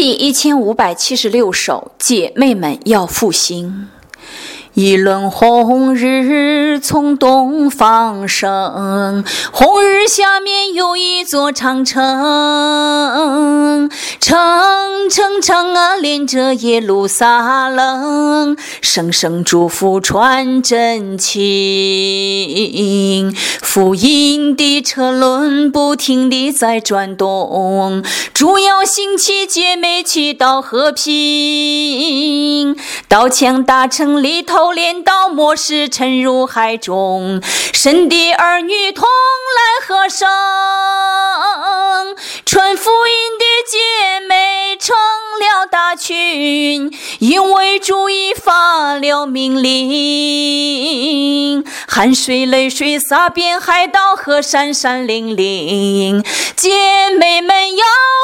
第1576首，姐妹们要复兴。一轮红日从东方升，红日下面有一座长城，城啊连着耶路撒冷，声声祝福传真情，福音的车轮不停地在转动，主要兴起姐妹祈祷和平，刀枪大城里头镰刀末世沉入海中，神的儿女同来合声，传福音的姐妹成了大群，因为主已发了命令，汗水泪水洒遍海岛和山山岭岭，姐妹们要